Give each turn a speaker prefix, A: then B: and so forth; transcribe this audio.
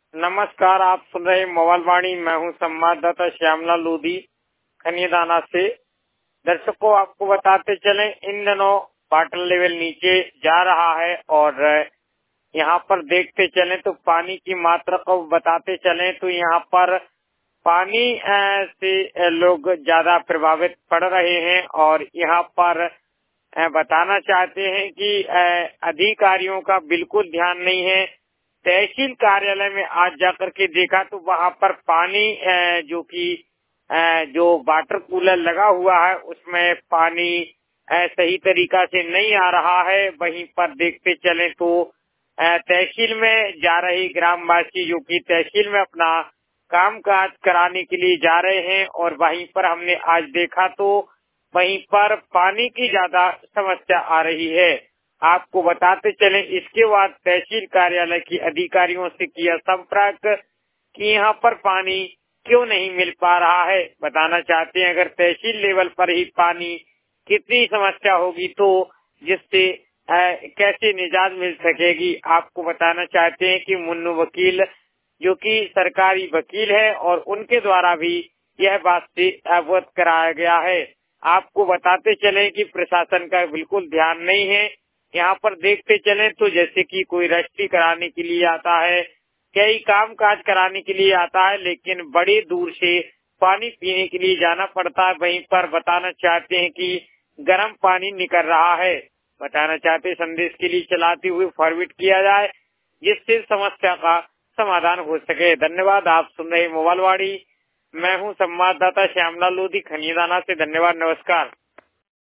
A: नमस्कार, आप सुन रहे मोबाइल वाणी। मैं हूं संवाददाता श्यामलाल लोधी खनियादाना से। दर्शकों, आपको बताते चलें, इन दिनों वाटर लेवल नीचे जा रहा है और यहाँ पर देखते चलें तो पानी की मात्रा को बताते चलें तो यहाँ पर पानी से लोग ज्यादा प्रभावित पड़ रहे हैं और यहाँ पर बताना चाहते हैं कि अधिकारियों का बिल्कुल ध्यान नहीं है। तहसील कार्यालय में आज जाकर के देखा तो वहाँ पर पानी जो वाटर कूलर लगा हुआ है उसमें पानी सही तरीका से नहीं आ रहा है। वहीं पर देखते चले तो तहसील में जा रहे ग्रामवासी जो कि तहसील में अपना कामकाज कराने के लिए जा रहे हैं और वहीं पर हमने आज देखा तो वहीं पर पानी की ज्यादा समस्या आ रही है। आपको बताते चलें, इसके बाद तहसील कार्यालय की अधिकारियों से किया संपर्क कि यहाँ पर पानी क्यों नहीं मिल पा रहा है। बताना चाहते हैं, अगर तहसील लेवल पर ही पानी कितनी समस्या होगी तो जिससे कैसे निजात मिल सकेगी। आपको बताना चाहते हैं कि मुन्नू वकील जो कि सरकारी वकील है और उनके द्वारा भी यह बात से अवगत कराया गया है। आपको बताते चले कि प्रशासन का बिल्कुल ध्यान नहीं है। यहाँ पर देखते चले तो जैसे कि कोई रजिस्ट्री कराने के लिए आता है, कई काम काज कराने के लिए आता है, लेकिन बड़ी दूर से पानी पीने के लिए जाना पड़ता है। वहीं पर बताना चाहते हैं कि गर्म पानी निकल रहा है। बताना चाहते संदेश के लिए चलाते हुए फॉरवर्ड किया जाए जिससे समस्या का समाधान हो सके। धन्यवाद। आप सुन रहे मोबाइल वाणी। मैं हूं संवाददाता श्यामलाल लोधी खनियादाना से। धन्यवाद, नमस्कार।